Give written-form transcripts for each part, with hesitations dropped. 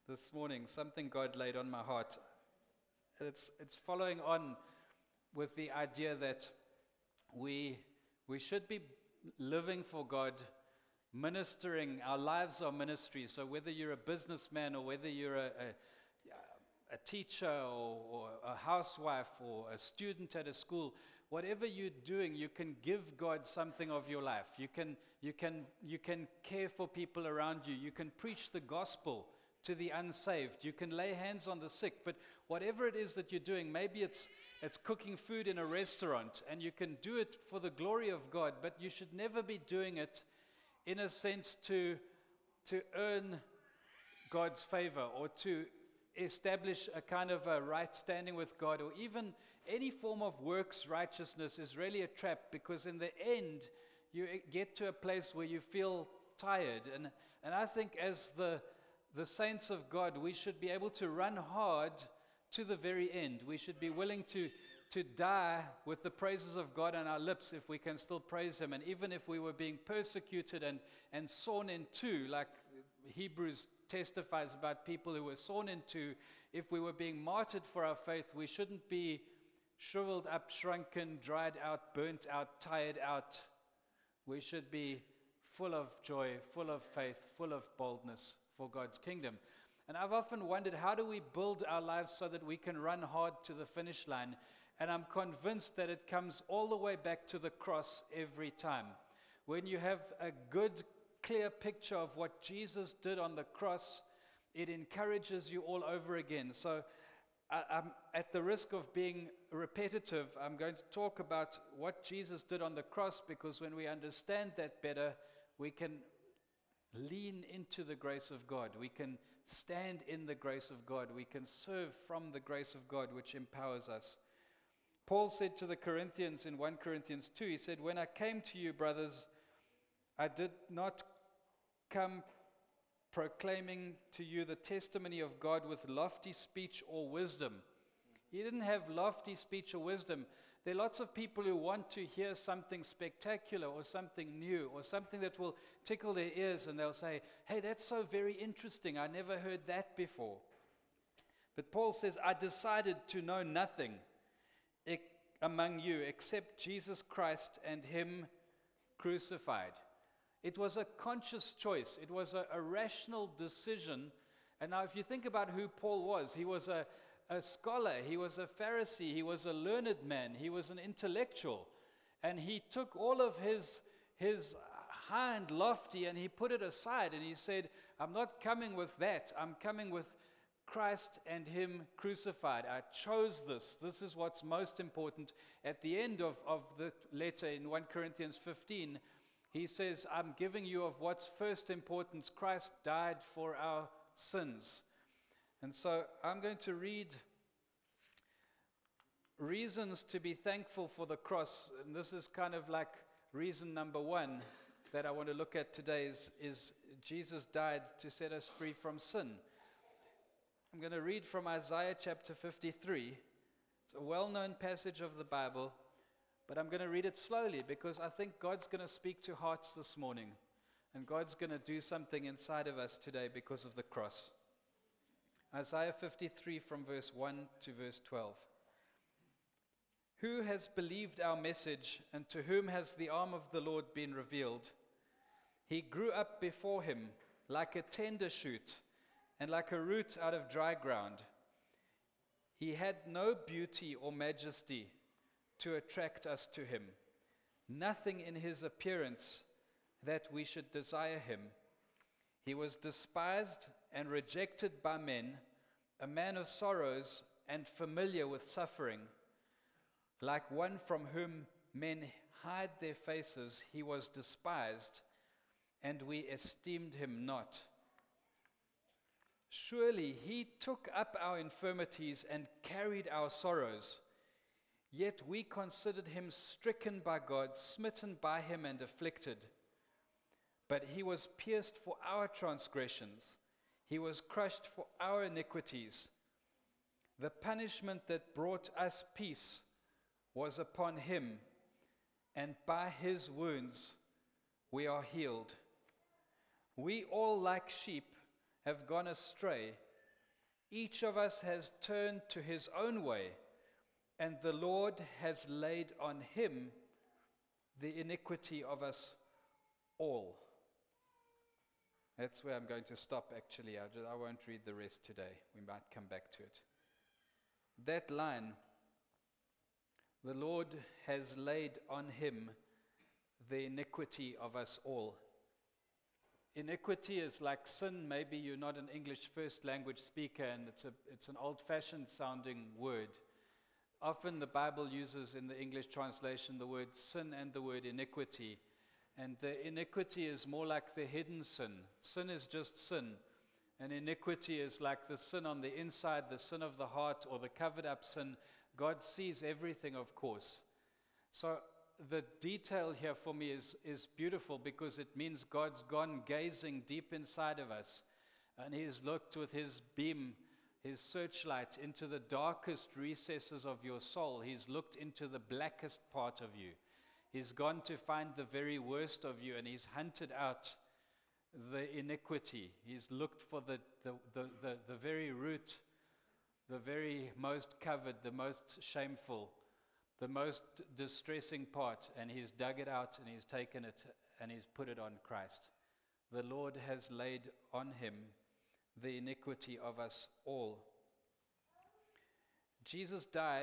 this morning, something God laid on my heart. And it's following on with the idea that we should be living for God, ministering. Our lives are ministry. So whether you're a businessman or whether you're a teacher or a housewife or a student at a school, whatever you're doing, you can give God something of your life. You can care for people around you. You can preach the gospel to the unsaved. You can lay hands on the sick. But whatever it is that you're doing, maybe it's cooking food in a restaurant, and you can do it for the glory of God, but you should never be doing it in a sense to earn God's favor or to establish a kind of a right standing with God, or even any form of works righteousness is really a trap, because in the end you get to a place where you feel tired. And I think as the saints of God, we should be able to run hard to the very end. We should be willing to die with the praises of God on our lips if we can still praise Him. And even if we were being persecuted and sawn in two, like Hebrews testifies about people who were sawn in two, if we were being martyred for our faith, we shouldn't be shriveled up, shrunken, dried out, burnt out, tired out. We should be full of joy, full of faith, full of boldness for God's kingdom. And I've often wondered, how do we build our lives so that we can run hard to the finish line? And I'm convinced that it comes all the way back to the cross every time. When you have a good, clear picture of what Jesus did on the cross, it encourages you all over again. So I'm at the risk of being repetitive, I'm going to talk about what Jesus did on the cross, because when we understand that better, we can lean into the grace of God. We can stand in the grace of God. We can serve from the grace of God, which empowers us. Paul said to the Corinthians in 1 Corinthians 2, he said, "When I came to you, brothers, I did not come proclaiming to you the testimony of God with lofty speech or wisdom." He didn't have lofty speech or wisdom. There are lots of people who want to hear something spectacular or something new or something that will tickle their ears, and they'll say, "Hey, that's so very interesting. I never heard that before." But Paul says, "I decided to know nothing among you except Jesus Christ and Him crucified." It was a conscious choice. It was a rational decision. And now if you think about who Paul was, he was a scholar, he was a Pharisee, he was a learned man, he was an intellectual. And he took all of his high and lofty and he put it aside, and he said, "I'm not coming with that. I'm coming with Christ and Him crucified. I chose this. This is what's most important." At the end of the letter in 1 Corinthians 15, he says, "I'm giving you of what's first importance. Christ died for our sins." And so I'm going to read reasons to be thankful for the cross. And this is kind of like reason number one that I want to look at today is Jesus died to set us free from sin. I'm going to read from Isaiah chapter 53. It's a well-known passage of the Bible, but I'm going to read it slowly because I think God's going to speak to hearts this morning, and God's going to do something inside of us today because of the cross. Isaiah 53 from verse 1 to verse 12. "Who has believed our message, and to whom has the arm of the Lord been revealed? He grew up before Him like a tender shoot, and like a root out of dry ground. He had no beauty or majesty to attract us to Him, nothing in His appearance that we should desire Him. He was despised and rejected by men, a man of sorrows and familiar with suffering. Like one from whom men hide their faces, He was despised, and we esteemed Him not. Surely He took up our infirmities and carried our sorrows. Yet we considered Him stricken by God, smitten by Him and afflicted. But He was pierced for our transgressions. He was crushed for our iniquities. The punishment that brought us peace was upon Him, and by His wounds we are healed. We all like sheep have gone astray. Each of us has turned to his own way, and the Lord has laid on him the iniquity of us all. That's where I'm going to stop, actually. I won't read the rest today. We might come back to it. That line, the Lord has laid on him the iniquity of us all. Iniquity is like sin. Maybe you're not an English first language speaker, and it's an old-fashioned sounding word. Often the Bible uses in the English translation the word sin and the word iniquity. And the iniquity is more like the hidden sin. Sin is just sin. And iniquity is like the sin on the inside, the sin of the heart, or the covered up sin. God sees everything, of course. So the detail here for me is beautiful, because it means God's gone gazing deep inside of us. And he's looked with his beam, his searchlight, into the darkest recesses of your soul. He's looked into the blackest part of you. He's gone to find the very worst of you, and he's hunted out the iniquity. He's looked for the very root, the very most covered, the most shameful, the most distressing part, and he's dug it out, and he's taken it, and he's put it on Christ. The Lord has laid on him the iniquity of us all. Jesus died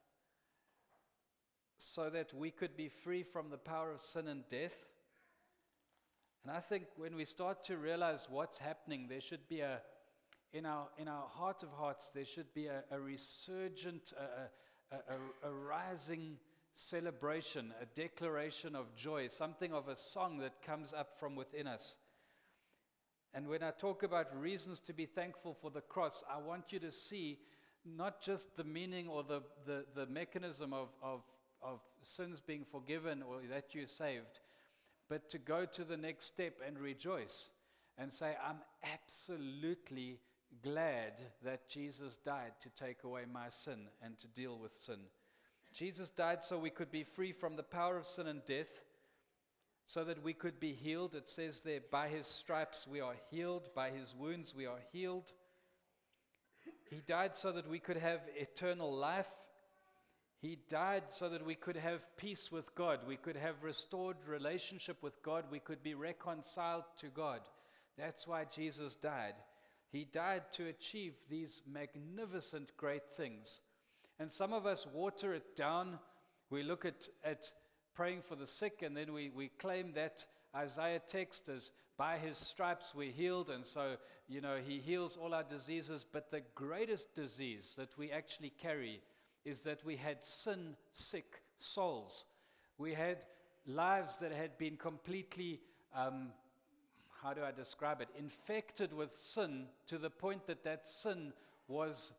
so that we could be free from the power of sin and death. And I think when we start to realize what's happening, there should be in our heart of hearts, there should be a resurgent, a rising celebration, a declaration of joy, something of a song that comes up from within us. And when I talk about reasons to be thankful for the cross, I want you to see not just the meaning or the mechanism of sins being forgiven or that you're saved, but to go to the next step and rejoice and say, I'm absolutely glad that Jesus died to take away my sin and to deal with sin. Jesus died so we could be free from the power of sin and death, so that we could be healed. It says there, by his stripes we are healed, by his wounds we are healed. He died so that we could have eternal life. He died so that we could have peace with God. We could have restored relationship with God. We could be reconciled to God. That's why Jesus died. He died to achieve these magnificent, great things. And some of us water it down. We look at praying for the sick, and then we claim that Isaiah text as by his stripes we're healed, and so, he heals all our diseases. But the greatest disease that we actually carry is that we had sin-sick souls. We had lives that had been completely, how do I describe it, infected with sin to the point that sin was,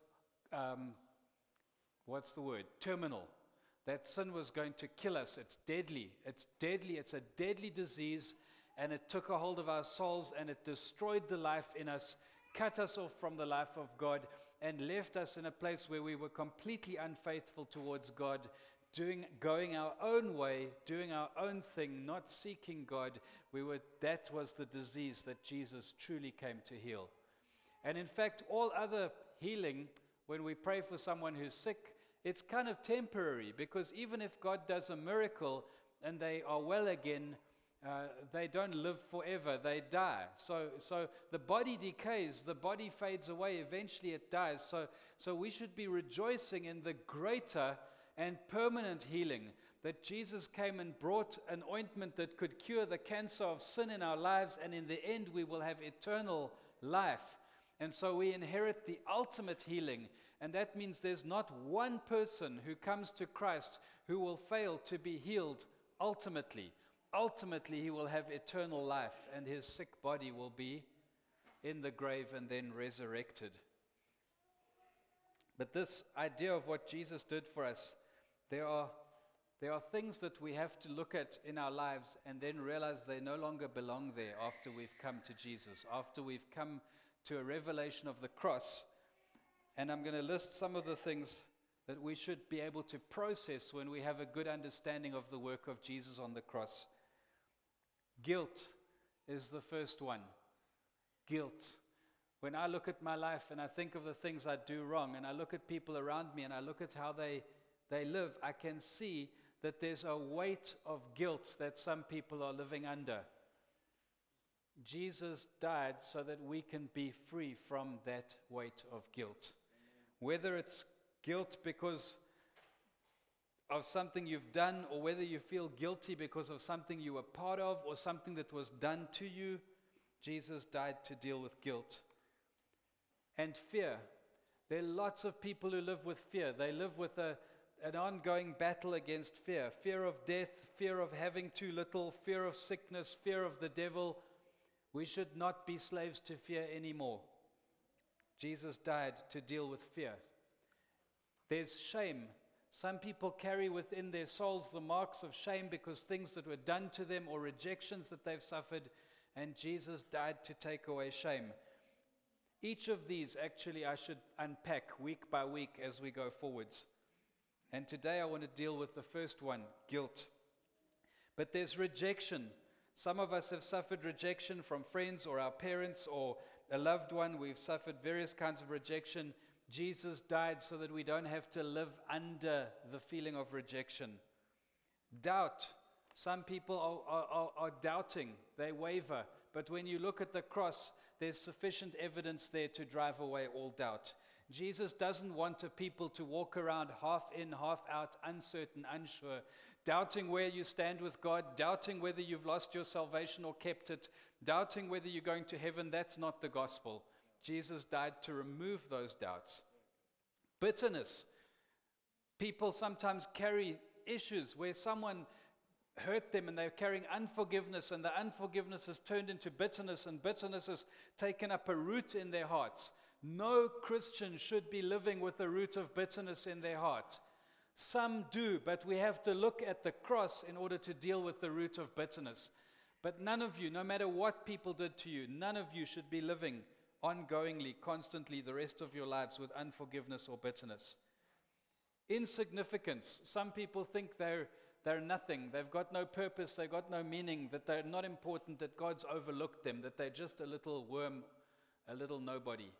terminal. That sin was going to kill us. It's deadly. It's deadly. It's a deadly disease, and it took a hold of our souls, and it destroyed the life in us, cut us off from the life of God, and left us in a place where we were completely unfaithful towards God, going our own way, doing our own thing, not seeking God. That was the disease that Jesus truly came to heal. And in fact, all other healing, when we pray for someone who's sick, it's kind of temporary, because even if God does a miracle and they are well again, they don't live forever, they die. So the body decays, the body fades away, eventually it dies. So we should be rejoicing in the greater and permanent healing that Jesus came and brought an ointment that could cure the cancer of sin in our lives, and in the end we will have eternal life. And so we inherit the ultimate healing, and that means there's not one person who comes to Christ who will fail to be healed ultimately. Ultimately, he will have eternal life, and his sick body will be in the grave and then resurrected. But this idea of what Jesus did for us, there are things that we have to look at in our lives and then realize they no longer belong there after we've come to Jesus, after we've come to a revelation of the cross. And I'm going to list some of the things that we should be able to process when we have a good understanding of the work of Jesus on the cross. Guilt is the first one. Guilt. When I look at my life and I think of the things I do wrong, and I look at people around me and I look at how they live, I can see that there's a weight of guilt that some people are living under. Jesus died so that we can be free from that weight of guilt. Whether it's guilt because of something you've done, or whether you feel guilty because of something you were part of or something that was done to you, Jesus died to deal with guilt. And fear. There are lots of people who live with fear. They live with an ongoing battle against fear. Fear of death, fear of having too little, fear of sickness, fear of the devil. We should not be slaves to fear anymore. Jesus died to deal with fear. There's shame. Some people carry within their souls the marks of shame because things that were done to them or rejections that they've suffered, and Jesus died to take away shame. Each of these, actually, I should unpack week by week as we go forwards. And today I want to deal with the first one, guilt. But there's rejection. Some of us have suffered rejection from friends or our parents or a loved one. We've suffered various kinds of rejection. Jesus died so that we don't have to live under the feeling of rejection. Doubt. Some people are doubting. They waver. But when you look at the cross, there's sufficient evidence there to drive away all doubt. Jesus doesn't want a people to walk around half in, half out, uncertain, unsure, doubting where you stand with God, doubting whether you've lost your salvation or kept it, doubting whether you're going to heaven. That's not the gospel. Jesus died to remove those doubts. Bitterness. People sometimes carry issues where someone hurt them and they're carrying unforgiveness, and the unforgiveness has turned into bitterness, and bitterness has taken up a root in their hearts. No Christian should be living with a root of bitterness in their heart. Some do, but we have to look at the cross in order to deal with the root of bitterness. But none of you, no matter what people did to you, none of you should be living ongoingly, constantly, the rest of your lives with unforgiveness or bitterness. Insignificance. Some people think they're nothing. They've got no purpose. They've got no meaning, that they're not important, that God's overlooked them, that they're just a little worm, a little nobody.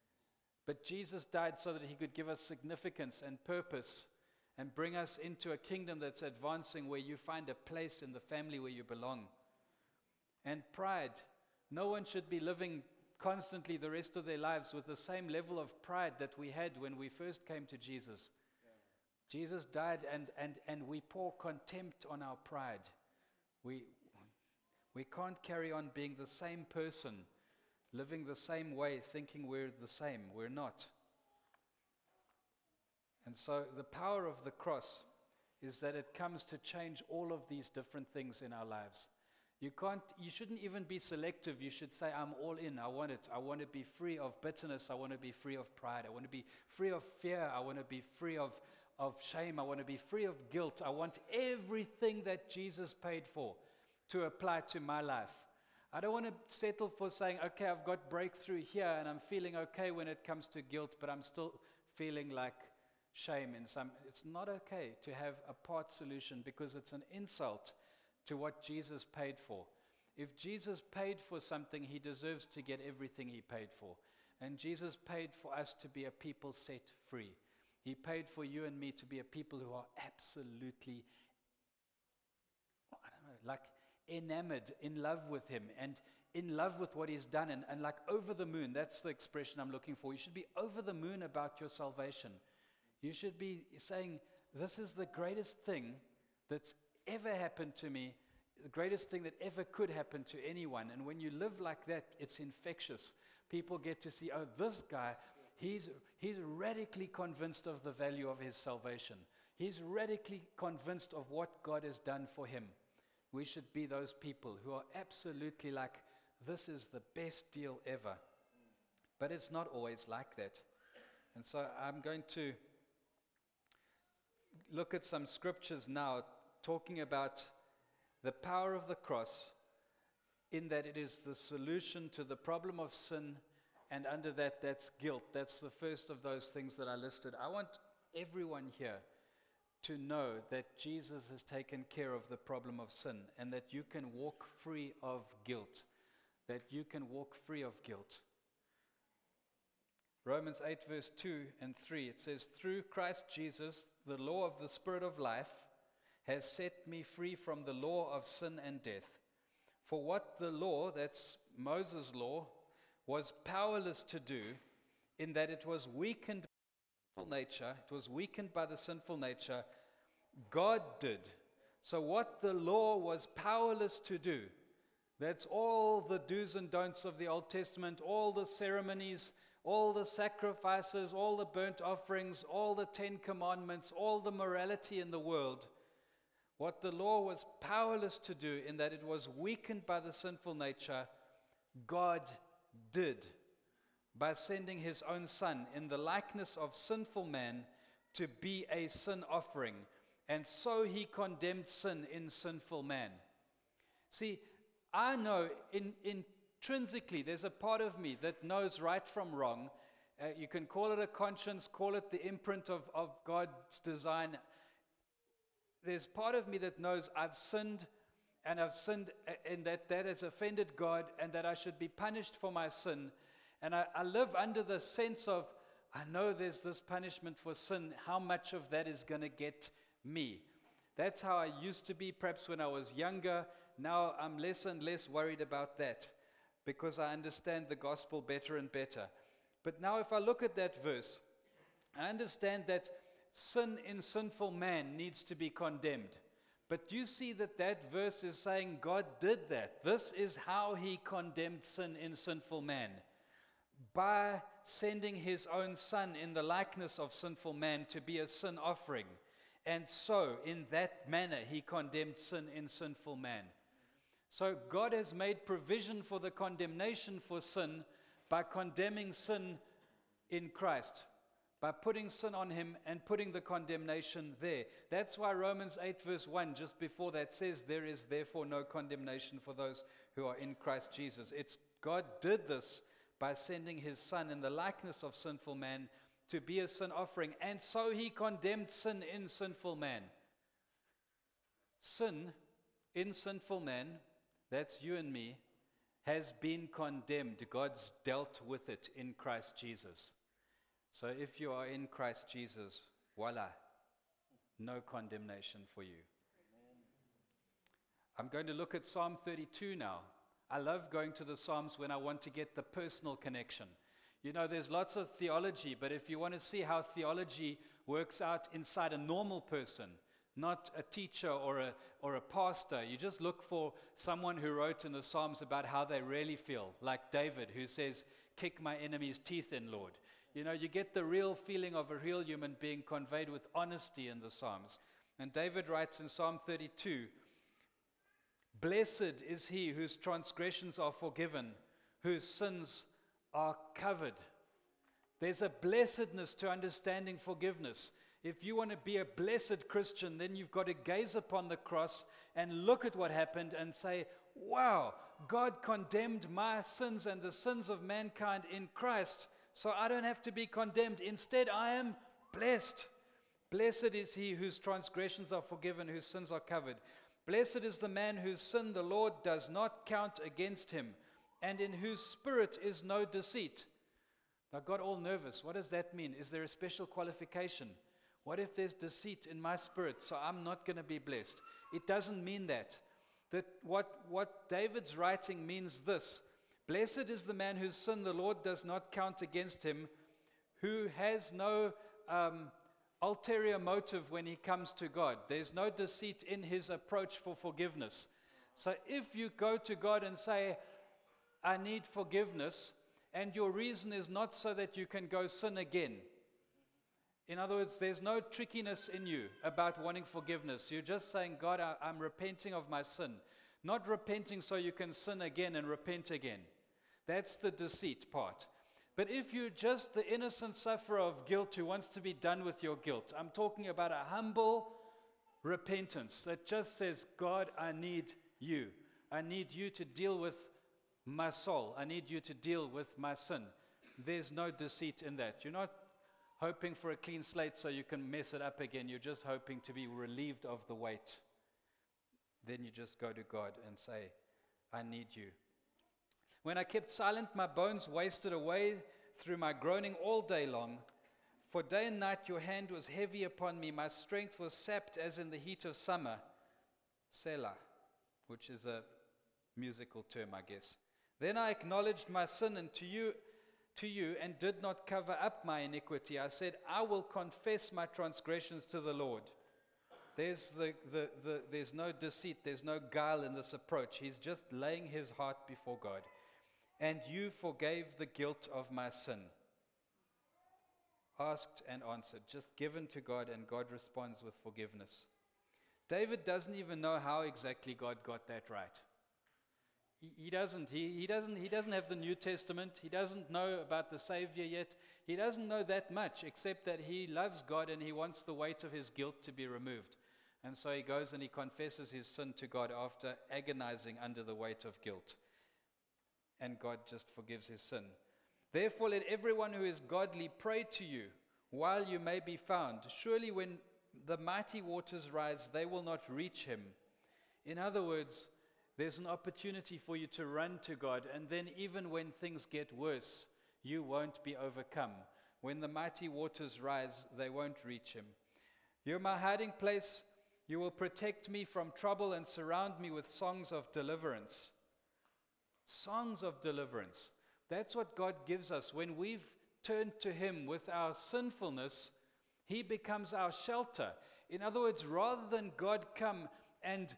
But Jesus died so that he could give us significance and purpose and bring us into a kingdom that's advancing, where you find a place in the family where you belong. And pride. No one should be living constantly the rest of their lives with the same level of pride that we had when we first came to Jesus. Jesus died, and we pour contempt on our pride. We can't carry on being the same person, living the same way, thinking we're the same. We're not. And so the power of the cross is that it comes to change all of these different things in our lives. You shouldn't even be selective. You should say, I'm all in. I want it. I want to be free of bitterness. I want to be free of pride. I want to be free of fear. I want to be free of shame. I want to be free of guilt. I want everything that Jesus paid for to apply to my life. I don't want to settle for saying, okay, I've got breakthrough here and I'm feeling okay when it comes to guilt, but I'm still feeling like shame in some. It's not okay to have a part solution, because it's an insult to what Jesus paid for. If Jesus paid for something, he deserves to get everything he paid for. And Jesus paid for us to be a people set free. He paid for you and me to be a people who are absolutely, like enamored, in love with him, and in love with what he's done, and like over the moon. That's the expression I'm looking for. You should be over the moon about your salvation. You should be saying, this is the greatest thing that's ever happened to me, the greatest thing that ever could happen to anyone. And when you live like that, it's infectious. People get to see, oh, this guy, he's radically convinced of the value of his salvation. He's radically convinced of what God has done for him. We should be those people who are absolutely like, this is the best deal ever. But it's not always like that. And so I'm going to look at some scriptures now talking about the power of the cross, in that it is the solution to the problem of sin, and under that, that's guilt. That's the first of those things that I listed. I want everyone here to know that Jesus has taken care of the problem of sin, and that you can walk free of guilt. That you can walk free of guilt. Romans 8 verse 2 and 3, it says, "Through Christ Jesus, the law of the Spirit of life has set me free from the law of sin and death. For what the law," that's Moses' law, "was powerless to do, in that it was weakened by the sinful nature, God did." So what the law was powerless to do, that's all the do's and don'ts of the Old Testament, all the ceremonies, all the sacrifices, all the burnt offerings, all the 10 commandments, all the morality in the world. What the law was powerless to do, in that it was weakened by the sinful nature, God did by sending his own Son in the likeness of sinful man to be a sin offering. And so he condemned sin in sinful man. See, I know intrinsically there's a part of me that knows right from wrong. You can call it a conscience, call it the imprint of God's design. There's part of me that knows I've sinned, and that has offended God, and that I should be punished for my sin. And I live under the sense of, I know there's this punishment for sin. How much of that is going to get me? That's how I used to be, perhaps when I was younger. Now I'm less and less worried about that, because I understand the gospel better and better. But now if I look at that verse, I understand that sin in sinful man needs to be condemned. But you see that verse is saying God did that. This is how he condemned sin in sinful man, by sending his own Son in the likeness of sinful man to be a sin offering. And so, in that manner, he condemned sin in sinful man. So God has made provision for the condemnation for sin by condemning sin in Christ, by putting sin on him and putting the condemnation there. That's why Romans 8 verse 1, just before that, says, "There is therefore no condemnation for those who are in Christ Jesus." It's God did this by sending his Son in the likeness of sinful man to be a sin offering. And so he condemned sin in sinful man. Sin in sinful man, that's you and me, has been condemned. God's dealt with it in Christ Jesus. So if you are in Christ Jesus, voila, no condemnation for you. I'm going to look at Psalm 32 now. I love going to the Psalms when I want to get the personal connection. You know, there's lots of theology, but if you want to see how theology works out inside a normal person, not a teacher or a pastor, you just look for someone who wrote in the Psalms about how they really feel, like David, who says, "Kick my enemy's teeth in, Lord." You know, you get the real feeling of a real human being conveyed with honesty in the Psalms. And David writes in Psalm 32, "Blessed is he whose transgressions are forgiven, whose sins are covered." There's a blessedness to understanding forgiveness. If you want to be a blessed Christian, then you've got to gaze upon the cross and look at what happened and say, wow, God condemned my sins and the sins of mankind in Christ, so I don't have to be condemned. Instead, I am blessed. Blessed is he whose transgressions are forgiven, whose sins are covered. Blessed is the man whose sin the Lord does not count against him, and in whose spirit is no deceit. I got all nervous. What does that mean? Is there a special qualification? What if there's deceit in my spirit, so I'm not going to be blessed? It doesn't mean that. That what David's writing means this: blessed is the man whose sin the Lord does not count against him, who has no ulterior motive when he comes to God. There's no deceit in his approach for forgiveness. So if you go to God and say, I need forgiveness, and your reason is not so that you can go sin again. In other words, there's no trickiness in you about wanting forgiveness. You're just saying, God, I'm repenting of my sin. Not repenting so you can sin again and repent again. That's the deceit part. But if you're just the innocent sufferer of guilt who wants to be done with your guilt, I'm talking about a humble repentance that just says, God, I need you. I need you to deal with my soul. I need you to deal with my sin. There's no deceit in that. You're not hoping for a clean slate so you can mess it up again. You're just hoping to be relieved of the weight. Then you just go to God and say, I need you. When I kept silent, my bones wasted away. through my groaning all day long. For day and night your hand was heavy upon me. My strength was sapped as in the heat of summer. Selah, which is a musical term, I guess. Then I acknowledged my sin to you and did not cover up my iniquity. I said, I will confess my transgressions to the Lord. There's no deceit, there's no guile in this approach. He's just laying his heart before God. And you forgave the guilt of my sin. Asked and answered, just given to God, and God responds with forgiveness. David doesn't even know how exactly God got that right. He doesn't. He doesn't have the New Testament. He doesn't know about the Savior yet. He doesn't know that much, except that he loves God and he wants the weight of his guilt to be removed. And so he goes and he confesses his sin to God after agonizing under the weight of guilt. And God just forgives his sin. Therefore, let everyone who is godly pray to you while you may be found. Surely when the mighty waters rise, they will not reach him. In other words, there's an opportunity for you to run to God, and then even when things get worse, you won't be overcome. When the mighty waters rise, they won't reach him. You're my hiding place. You will protect me from trouble and surround me with songs of deliverance. Songs of deliverance. That's what God gives us. When we've turned to him with our sinfulness, he becomes our shelter. In other words, rather than God come and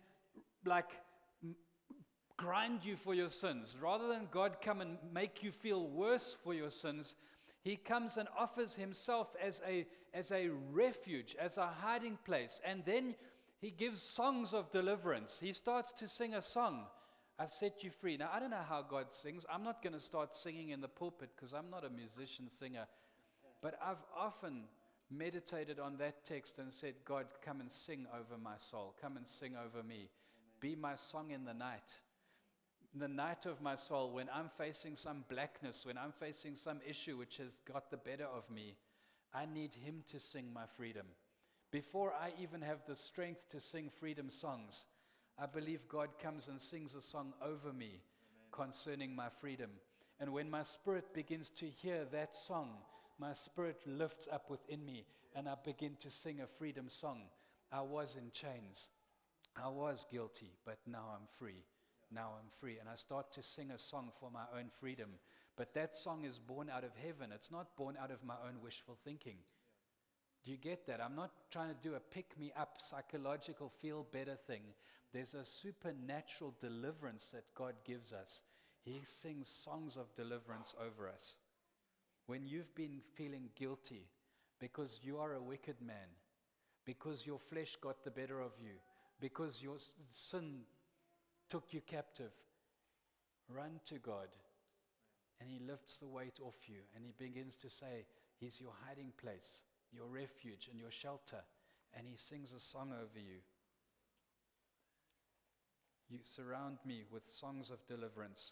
grind you for your sins, rather than God come and make you feel worse for your sins, he comes and offers himself as a refuge, as a hiding place. And then he gives songs of deliverance. He starts to sing a song. I've set you free. Now, I don't know how God sings. I'm not going to start singing in the pulpit because I'm not a musician singer. But I've often meditated on that text and said, God, come and sing over my soul. Come and sing over me. Be my song in the night. In the night of my soul, when I'm facing some blackness, when I'm facing some issue which has got the better of me, I need him to sing my freedom. Before I even have the strength to sing freedom songs, I believe God comes and sings a song over me concerning my freedom. And when my spirit begins to hear that song, my spirit lifts up within me and I begin to sing a freedom song. I was in chains. I was guilty, but now I'm free. Now I'm free. And I start to sing a song for my own freedom. But that song is born out of heaven. It's not born out of my own wishful thinking. Do you get that? I'm not trying to do a pick-me-up, psychological, feel-better thing. There's a supernatural deliverance that God gives us. He sings songs of deliverance over us. When you've been feeling guilty because you are a wicked man, because your flesh got the better of you, because your sin took you captive, run to God and he lifts the weight off you and he begins to say, he's your hiding place, your refuge and your shelter, and he sings a song over you. You surround me with songs of deliverance.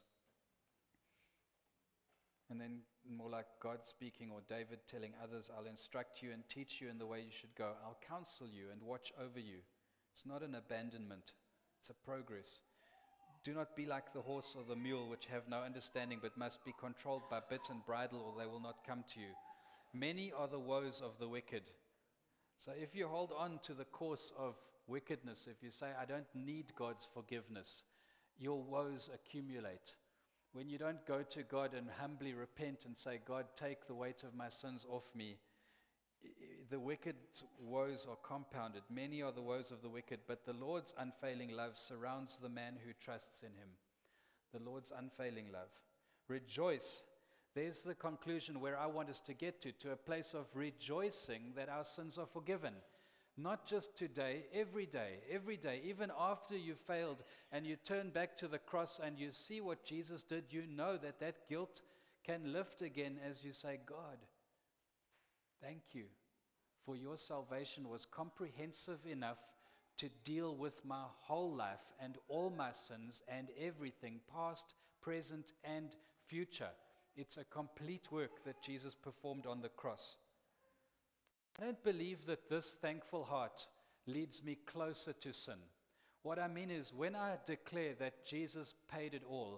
And then more like God speaking or David telling others, I'll instruct you and teach you in the way you should go. I'll counsel you and watch over you. It's not an abandonment. It's a progress. Do not be like the horse or the mule, which have no understanding, but must be controlled by bit and bridle, or they will not come to you. Many are the woes of the wicked. So if you hold on to the course of wickedness, if you say, I don't need God's forgiveness, your woes accumulate. When you don't go to God and humbly repent and say, God, take the weight of my sins off me, the wicked woes are compounded. Many are the woes of the wicked, but the Lord's unfailing love surrounds the man who trusts in him. The Lord's unfailing love. Rejoice. There's the conclusion where I want us to get to a place of rejoicing that our sins are forgiven. Not just today, every day, even after you failed and you turn back to the cross and you see what Jesus did, you know that that guilt can lift again as you say, God, thank you for your salvation was comprehensive enough to deal with my whole life and all my sins and everything, past, present, and future. It's a complete work that Jesus performed on the cross. I don't believe that this thankful heart leads me closer to sin. What I mean is when I declare that Jesus paid it all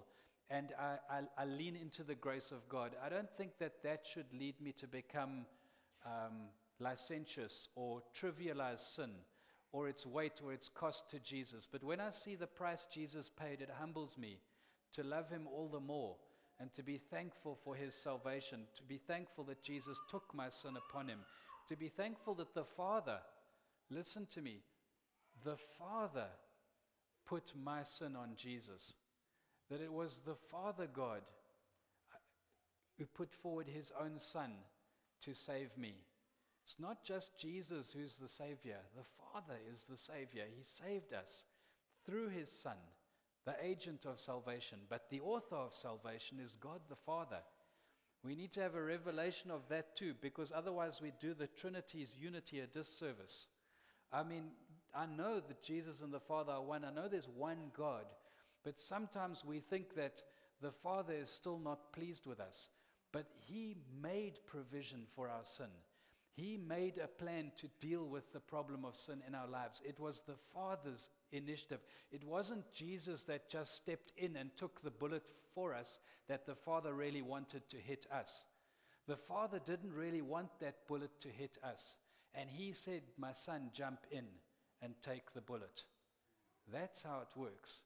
and I lean into the grace of God. I don't think that should lead me to become licentious or trivialize sin or its weight or its cost to Jesus. But when I see the price Jesus paid, it humbles me to love him all the more and to be thankful for his salvation, to be thankful that Jesus took my sin upon him, to be thankful that the Father, listen to me, the Father put my sin on Jesus, that it was the Father God who put forward his own Son to save me. It's not just Jesus who's the Savior. The Father is the Savior. He saved us through his Son, the agent of salvation. But the author of salvation is God the Father. We need to have a revelation of that too, because otherwise we do the Trinity's unity a disservice. I mean, I know that Jesus and the Father are one. I know there's one God. But sometimes we think that the Father is still not pleased with us. But he made provision for our sin. He made a plan to deal with the problem of sin in our lives. It was the Father's initiative. It wasn't Jesus that just stepped in and took the bullet for us that the Father really wanted to hit us. The Father didn't really want that bullet to hit us. And he said, my son, jump in and take the bullet. That's how it works.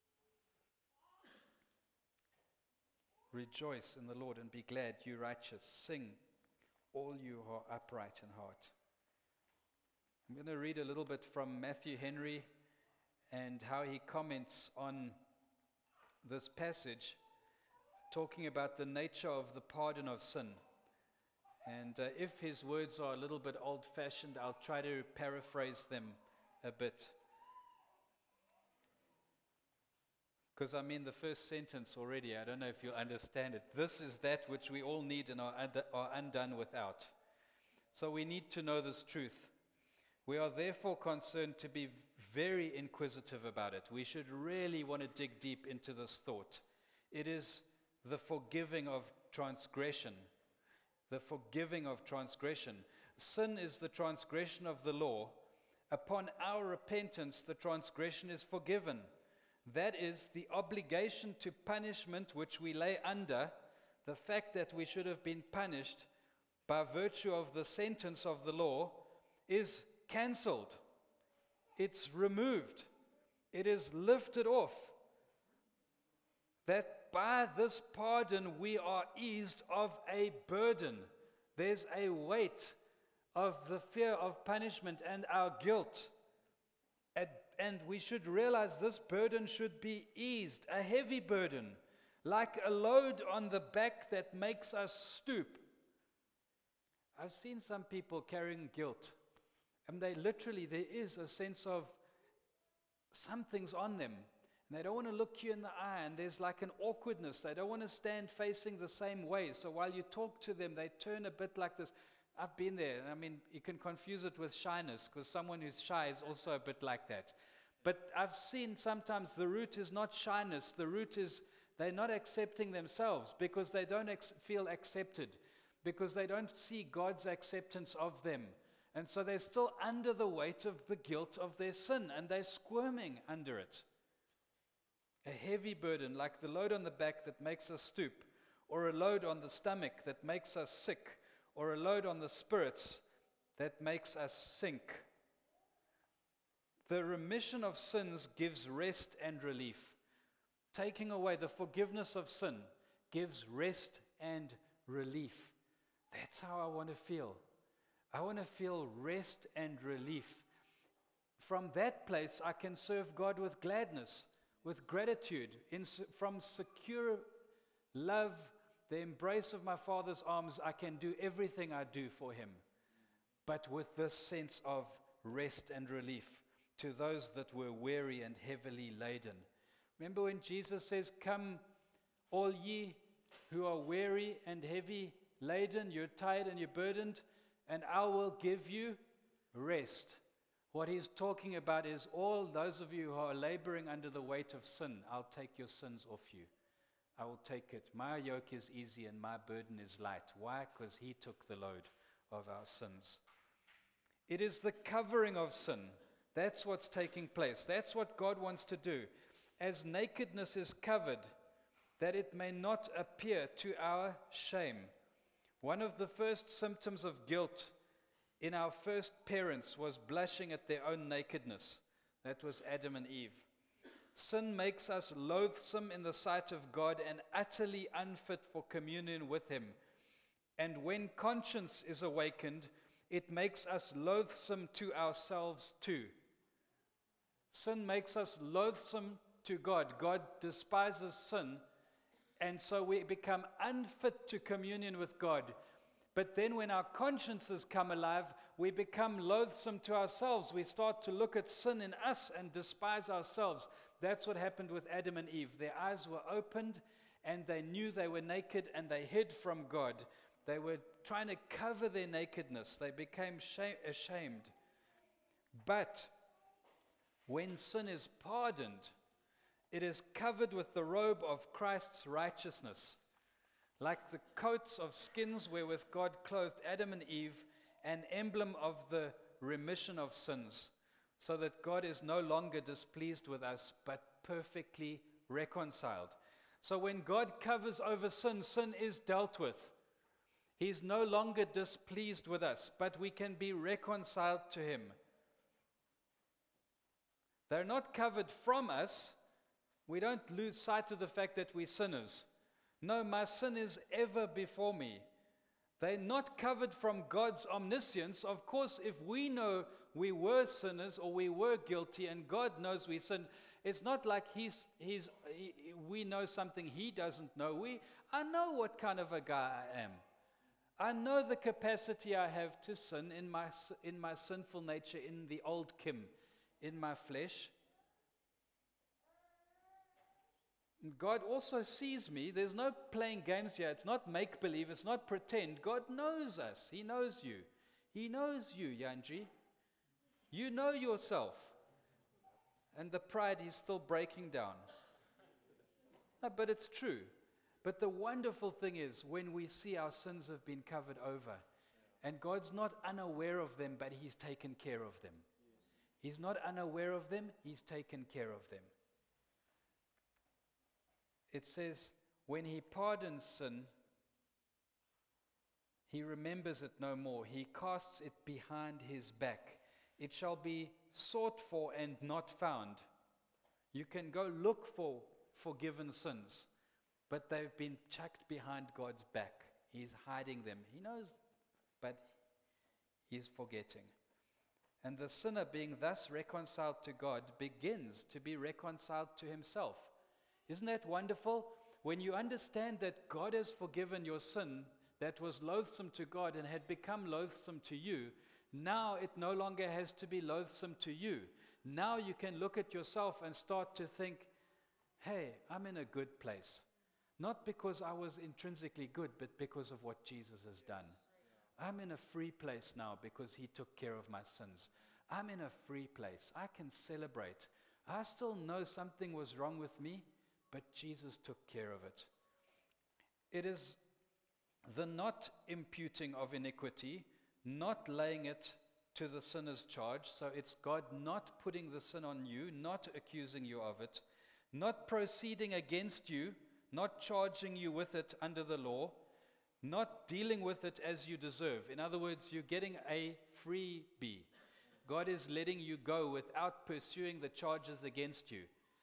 Rejoice in the Lord and be glad, you righteous. Sing, all you who are upright in heart. I'm going to read a little bit from Matthew Henry and how he comments on this passage, talking about the nature of the pardon of sin. And if his words are a little bit old-fashioned, I'll try to paraphrase them a bit. Because I mean the first sentence already, I don't know if you understand it. This is that which we all need and are undone without. So we need to know this truth. We are therefore concerned to be very inquisitive about it. We should really want to dig deep into this thought. It is the forgiving of transgression. The forgiving of transgression. Sin is the transgression of the law. Upon our repentance, the transgression is forgiven. That is the obligation to punishment which we lay under, the fact that we should have been punished by virtue of the sentence of the law is cancelled. It's removed. It is lifted off. That by this pardon we are eased of a burden. There's a weight of the fear of punishment and our guilt. And we should realize this burden should be eased, a heavy burden, like a load on the back that makes us stoop. I've seen some people carrying guilt, and there is a sense of something's on them, and they don't want to look you in the eye, and there's like an awkwardness. They don't want to stand facing the same way, so while you talk to them, they turn a bit like this. I've been there. I mean, you can confuse it with shyness, because someone who's shy is also a bit like that. But I've seen sometimes the root is not shyness. The root is they're not accepting themselves because they don't feel accepted, because they don't see God's acceptance of them. And so they're still under the weight of the guilt of their sin, and they're squirming under it. A heavy burden, like the load on the back that makes us stoop, or a load on the stomach that makes us sick, or a load on the spirits that makes us sink. The remission of sins gives rest and relief. Taking away the forgiveness of sin gives rest and relief. That's how I want to feel. I want to feel rest and relief. From that place, I can serve God with gladness, with gratitude, from secure love, the embrace of my Father's arms. I can do everything I do for him, but with this sense of rest and relief to those that were weary and heavily laden. Remember when Jesus says, come all ye who are weary and heavy laden, you're tired and you're burdened, and I will give you rest. What he's talking about is all those of you who are laboring under the weight of sin, I'll take your sins off you. I will take it. My yoke is easy and my burden is light. Why? Because he took the load of our sins. It is the covering of sin. That's what's taking place. That's what God wants to do. As nakedness is covered, that it may not appear to our shame. One of the first symptoms of guilt in our first parents was blushing at their own nakedness. That was Adam and Eve. Sin makes us loathsome in the sight of God and utterly unfit for communion with Him. And when conscience is awakened, it makes us loathsome to ourselves too. Sin makes us loathsome to God. God despises sin, and so we become unfit to communion with God. But then when our consciences come alive, we become loathsome to ourselves. We start to look at sin in us and despise ourselves. That's what happened with Adam and Eve. Their eyes were opened, and they knew they were naked, and they hid from God. They were trying to cover their nakedness. They became ashamed. But when sin is pardoned, it is covered with the robe of Christ's righteousness, like the coats of skins wherewith God clothed Adam and Eve, an emblem of the remission of sins, so that God is no longer displeased with us, but perfectly reconciled. So when God covers over sin, sin is dealt with. He's no longer displeased with us, but we can be reconciled to Him. They're not covered from us. We don't lose sight of the fact that we're sinners. No, my sin is ever before me. They're not covered from God's omniscience. Of course, if we know we were sinners or we were guilty and God knows we sinned, it's not like we know something He doesn't know. I know what kind of a guy I am. I know the capacity I have to sin in my sinful nature, in the old Kim, in my flesh. God also sees me. There's no playing games here. It's not make-believe. It's not pretend. God knows us. He knows you. He knows you, Yanji. You know yourself. And the pride is still breaking down. No, but it's true. But the wonderful thing is when we see our sins have been covered over, and God's not unaware of them, but He's taken care of them. He's not unaware of them. He's taken care of them. It says, when He pardons sin, He remembers it no more. He casts it behind His back. It shall be sought for and not found. You can go look for forgiven sins, but they've been chucked behind God's back. He's hiding them. He knows, but He's forgetting. And the sinner, being thus reconciled to God, begins to be reconciled to himself. Isn't that wonderful? When you understand that God has forgiven your sin that was loathsome to God and had become loathsome to you, now it no longer has to be loathsome to you. Now you can look at yourself and start to think, hey, I'm in a good place. Not because I was intrinsically good, but because of what Jesus has done. I'm in a free place now because He took care of my sins. I'm in a free place. I can celebrate. I still know something was wrong with me, but Jesus took care of it. It is the not imputing of iniquity, not laying it to the sinner's charge. So it's God not putting the sin on you, not accusing you of it, not proceeding against you, not charging you with it under the law, not dealing with it as you deserve. In other words, you're getting a freebie. God is letting you go without pursuing the charges against you.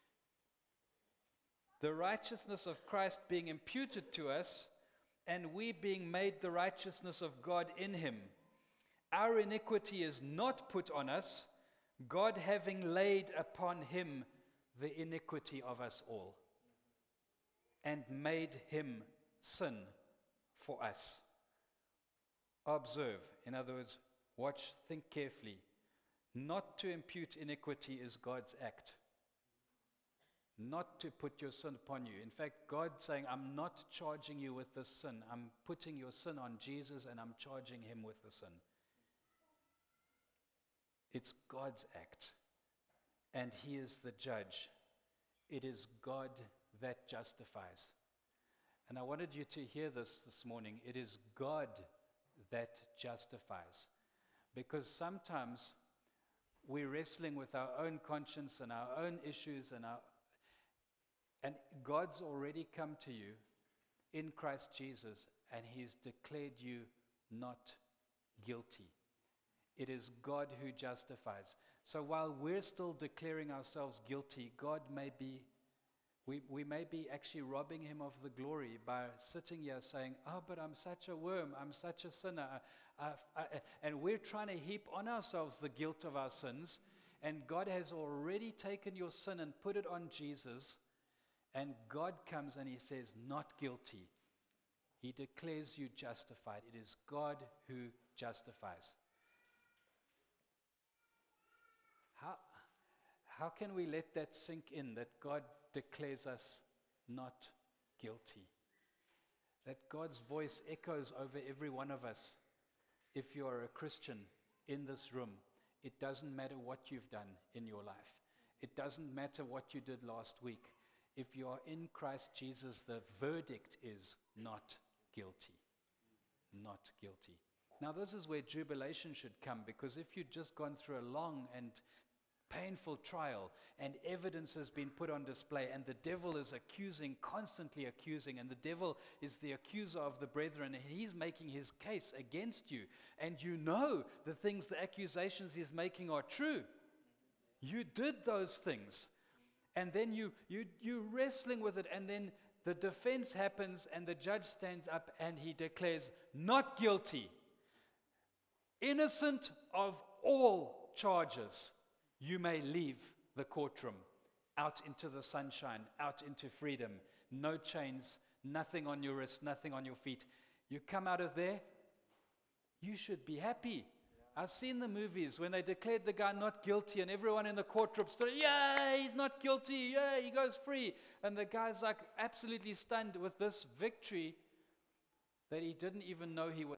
The righteousness of Christ being imputed to us, and we being made the righteousness of God in Him. Our iniquity is not put on us, God having laid upon Him the iniquity of us all, and made Him sin for us. Observe, in other words, watch, think carefully. Not to impute iniquity is God's act. Not to put your sin upon you. In fact, God's saying, I'm not charging you with this sin. I'm putting your sin on Jesus and I'm charging Him with the sin. It's God's act. And He is the judge. It is God that justifies. And I wanted you to hear this morning. It is God that justifies. Because sometimes we're wrestling with our own conscience and our own issues and And God's already come to you in Christ Jesus, and He's declared you not guilty. It is God who justifies. So while we're still declaring ourselves guilty, we may be actually robbing Him of the glory by sitting here saying, oh, but I'm such a worm, I'm such a sinner. And we're trying to heap on ourselves the guilt of our sins, and God has already taken your sin and put it on Jesus, and God comes and He says, not guilty. He declares you justified. It is God who justifies. How can we let that sink in, that God declares us not guilty? That God's voice echoes over every one of us. If you are a Christian in this room, it doesn't matter what you've done in your life. It doesn't matter what you did last week. If you are in Christ Jesus, the verdict is not guilty. Not guilty. Now, this is where jubilation should come, because if you've just gone through a long and painful trial, and evidence has been put on display, and the devil is accusing, constantly accusing, and the devil is the accuser of the brethren, and he's making his case against you, and you know the things, the accusations he's making are true. You did those things, and then you're wrestling with it, and then the defense happens, and the judge stands up, and he declares, not guilty, innocent of all charges. You may leave the courtroom, out into the sunshine, out into freedom. No chains, nothing on your wrist, nothing on your feet. You come out of there, you should be happy. I've seen the movies when they declared the guy not guilty, and everyone in the courtroom stood, yeah, he's not guilty, yeah, he goes free. And the guy's like absolutely stunned with this victory that he didn't even know he would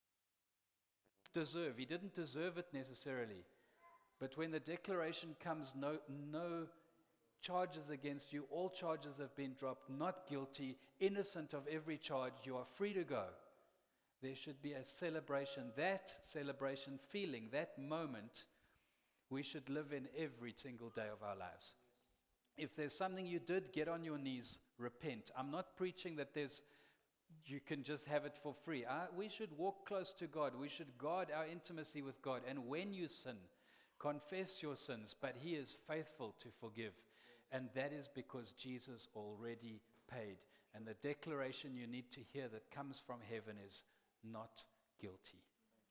deserve. He didn't deserve it necessarily. But when the declaration comes, no charges against you, all charges have been dropped, not guilty, innocent of every charge, you are free to go. There should be a celebration, that celebration feeling, that moment, we should live in every single day of our lives. If there's something you did, get on your knees, repent. I'm not preaching that you can just have it for free. We should walk close to God. We should guard our intimacy with God. And when you sin, confess your sins, but He is faithful to forgive. And that is because Jesus already paid. And the declaration you need to hear that comes from heaven is not guilty.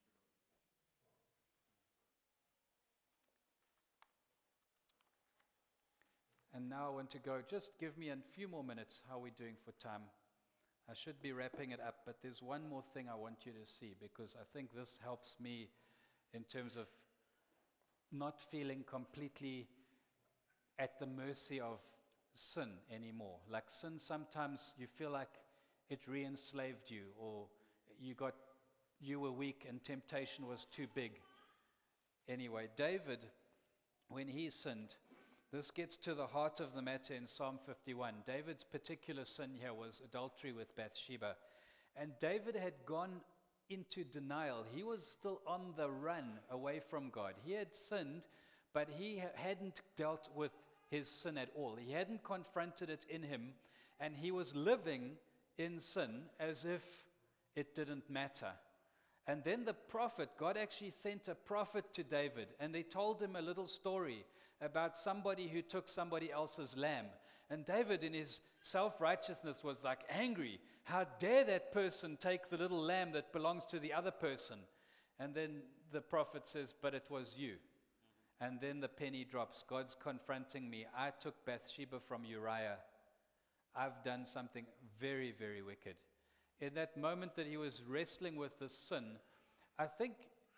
And now I want to go, just give me a few more minutes. How are we doing for time? I should be wrapping it up, but there's one more thing I want you to see, because I think this helps me in terms of not feeling completely at the mercy of sin anymore. Like sin, sometimes you feel like it re-enslaved you, or you were weak and temptation was too big. Anyway, David, when he sinned, this gets to the heart of the matter in Psalm 51. David's particular sin here was adultery with Bathsheba. And David had gone into denial. He was still on the run away from God. He had sinned, but he hadn't dealt with his sin at all. He hadn't confronted it in him, and he was living in sin as if it didn't matter. And then the prophet, God actually sent a prophet to David, and they told him a little story about somebody who took somebody else's lamb. And David, in his self-righteousness, was like angry. How dare that person take the little lamb that belongs to the other person? And then the prophet says, but it was you. And then the penny drops. God's confronting me. I took Bathsheba from Uriah. I've done something very, very wicked. In that moment that he was wrestling with this sin, I think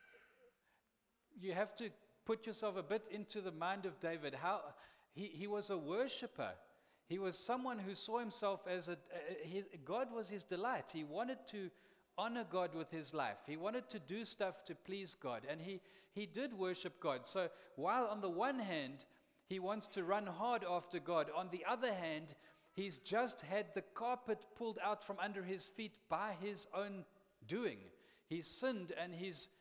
you have to put yourself a bit into the mind of David. How he was a worshiper. He was someone who saw himself as God was his delight. He wanted to honor God with his life. He wanted to do stuff to please God. And he did worship God. So while on the one hand, he wants to run hard after God, on the other hand, he's just had the carpet pulled out from under his feet by his own doing. He's sinned, and he's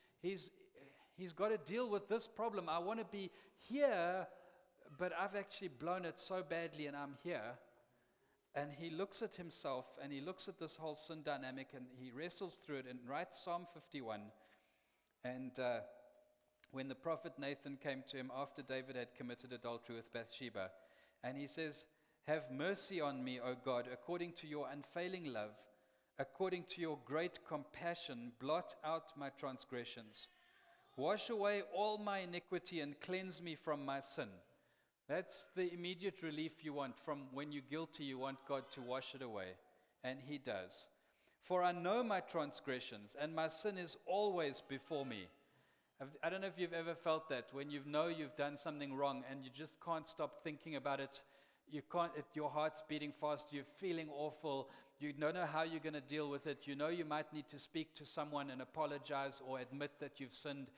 got to deal with this problem. I want to be here, but I've actually blown it so badly, and I'm here. And he looks at himself and he looks at this whole sin dynamic and he wrestles through it and writes Psalm 51. And when the prophet Nathan came to him after David had committed adultery with Bathsheba, and he says, "Have mercy on me, O God, according to your unfailing love, according to your great compassion, blot out my transgressions. Wash away all my iniquity and cleanse me from my sin." That's the immediate relief you want. From when you're guilty, you want God to wash it away. And he does. "For I know my transgressions, and my sin is always before me." I don't know if you've ever felt that, when you know you've done something wrong and you just can't stop thinking about it. You can't. Your heart's beating fast. You're feeling awful. You don't know how you're going to deal with it. You know you might need to speak to someone and apologize or admit that you've sinned.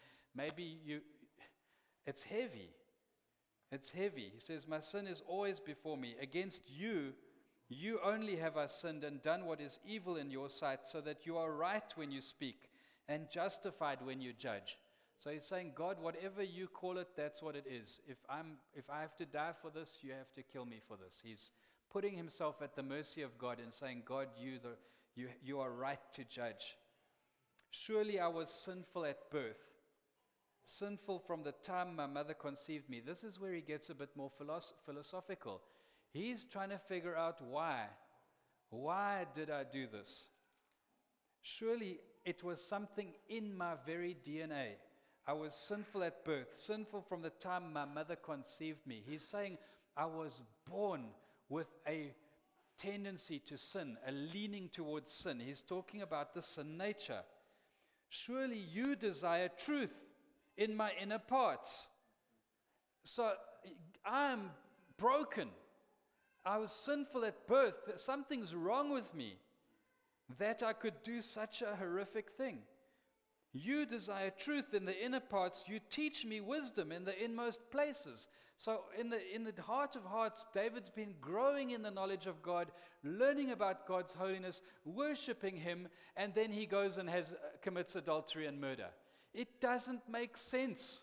It's heavy. It's heavy. He says, "My sin is always before me. Against you, you only have I sinned and done what is evil in your sight, so that you are right when you speak and justified when you judge." So he's saying, God, whatever you call it, that's what it is. If I have to die for this, you have to kill me for this. He's putting himself at the mercy of God and saying, God, you are right to judge. "Surely I was sinful at birth, sinful from the time my mother conceived me." This is where he gets a bit more philosophical. He's trying to figure out why. Why did I do this? Surely it was something in my very DNA. I was sinful at birth, sinful from the time my mother conceived me. He's saying I was born with a tendency to sin, a leaning towards sin. He's talking about the sin nature. "Surely you desire truth in my inner parts." So I'm broken. I was sinful at birth. Something's wrong with me that I could do such a horrific thing. "You desire truth in the inner parts. You teach me wisdom in the inmost places." So in the heart of hearts, David's been growing in the knowledge of God, learning about God's holiness, worshiping him, and then he goes and commits adultery and murder. It doesn't make sense.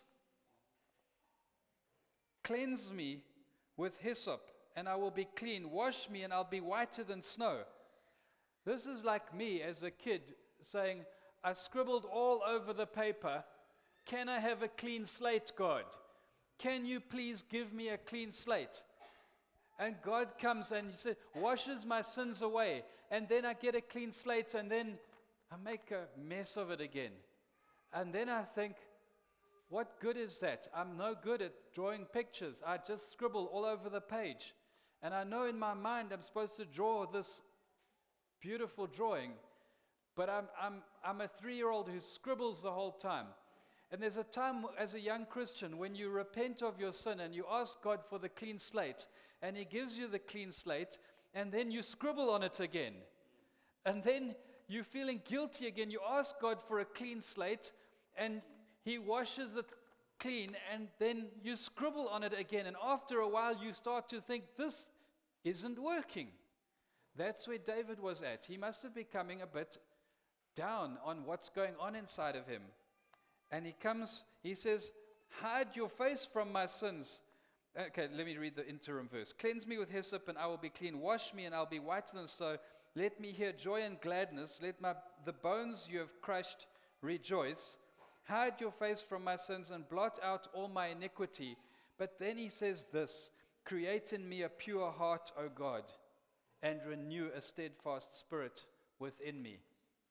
"Cleanse me with hyssop, and I will be clean. Wash me, and I'll be whiter than snow." This is like me as a kid saying, "I scribbled all over the paper. Can I have a clean slate, God? Can you please give me a clean slate?" And God comes and he says, washes my sins away. And then I get a clean slate, and then I make a mess of it again. And then I think, what good is that? I'm no good at drawing pictures. I just scribble all over the page. And I know in my mind I'm supposed to draw this beautiful drawing. But I'm a 3-year-old who scribbles the whole time. And there's a time as a young Christian when you repent of your sin and you ask God for the clean slate, and he gives you the clean slate, and then you scribble on it again. And then you're feeling guilty again. You ask God for a clean slate, and he washes it clean, and then you scribble on it again. And after a while, you start to think, this isn't working. That's where David was at. He must have been becoming a bit down on what's going on inside of him. And he says, "Hide your face from my sins." Okay, let me read the interim verse. "Cleanse me with hyssop, and I will be clean. Wash me, and I'll be whiter than snow. Let me hear joy and gladness. Let the bones you have crushed rejoice. Hide your face from my sins, and blot out all my iniquity." But then he says this, "Create in me a pure heart, O God, and renew a steadfast spirit within me."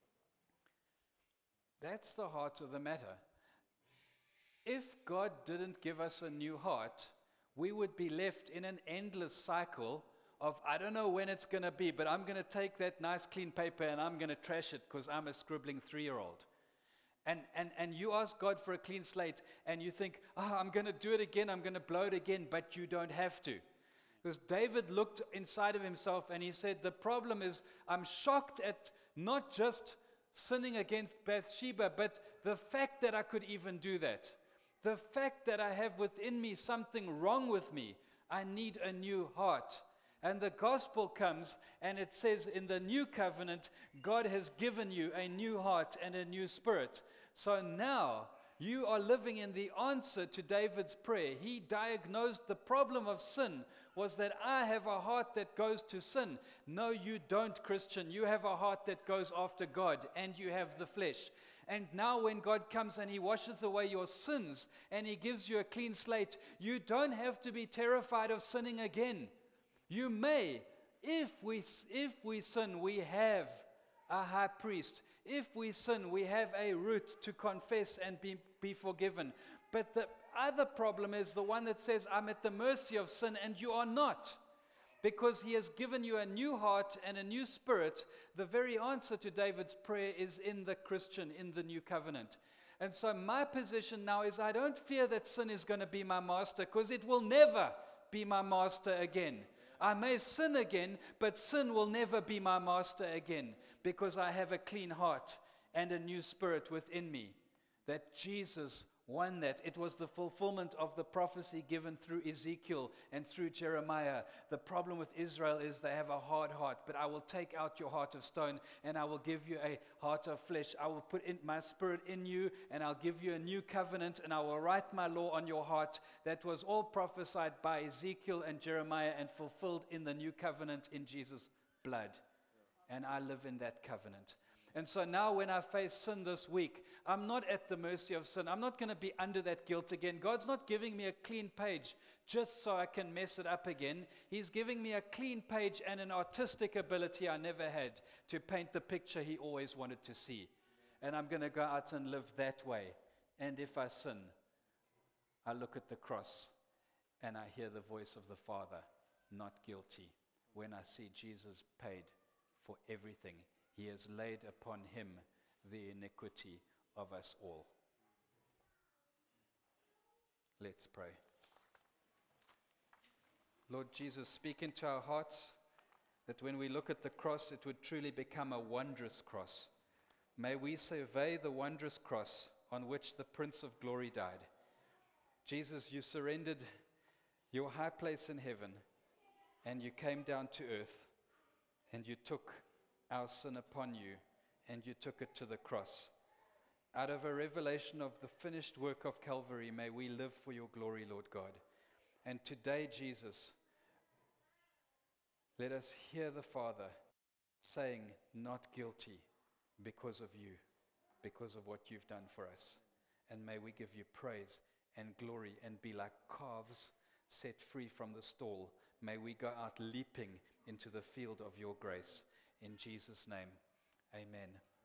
That's the heart of the matter. If God didn't give us a new heart, we would be left in an endless cycle of, I don't know when it's going to be, but I'm going to take that nice clean paper and I'm going to trash it because I'm a scribbling 3-year-old. And you ask God for a clean slate and you think, I'm going to do it again, I'm going to blow it again, but you don't have to. Because David looked inside of himself and he said, the problem is I'm shocked at not just sinning against Bathsheba, but the fact that I could even do that. The fact that I have within me something wrong with me. I need a new heart. And the gospel comes and it says in the new covenant, God has given you a new heart and a new spirit. So now You are living in the answer to David's prayer. He diagnosed the problem of sin was that I have a heart that goes to sin. No, you don't, Christian. You have a heart that goes after God, and you have the flesh. And now when God comes and He washes away your sins and He gives you a clean slate, you don't have to be terrified of sinning again. You may, if we sin, we have a high priest. If we sin, we have a route to confess and be forgiven. But the other problem is the one that says, I'm at the mercy of sin, and you are not. Because He has given you a new heart and a new spirit. The very answer to David's prayer is in the Christian, in the new covenant. And so my position now is I don't fear that sin is going to be my master, because it will never be my master again. I may sin again, but sin will never be my master again, because I have a clean heart and a new spirit within me. That Jesus won that. It was the fulfillment of the prophecy given through Ezekiel and through Jeremiah. The problem with Israel is they have a hard heart, but I will take out your heart of stone and I will give you a heart of flesh. I will put in my spirit in you, and I'll give you a new covenant, and I will write my law on your heart. That was all prophesied by Ezekiel and Jeremiah and fulfilled in the new covenant in Jesus' blood. And I live in that covenant. And so now when I face sin this week, I'm not at the mercy of sin. I'm not going to be under that guilt again. God's not giving me a clean page just so I can mess it up again. He's giving me a clean page and an artistic ability I never had to paint the picture He always wanted to see. And I'm going to go out and live that way. And if I sin, I look at the cross and I hear the voice of the Father, not guilty. When I see Jesus paid for everything, He has laid upon Him the iniquity of us all. Let's pray. Lord Jesus, speak into our hearts that when we look at the cross, it would truly become a wondrous cross. May we survey the wondrous cross on which the Prince of Glory died. Jesus, you surrendered your high place in heaven, and you came down to earth, and you took our sin upon you, and you took it to the cross. Out of a revelation of the finished work of Calvary, may we live for your glory, Lord God. And today, Jesus, let us hear the Father saying, not guilty because of you, because of what you've done for us. And may we give you praise and glory and be like calves set free from the stall. May we go out leaping into the field of your grace. In Jesus' name, amen.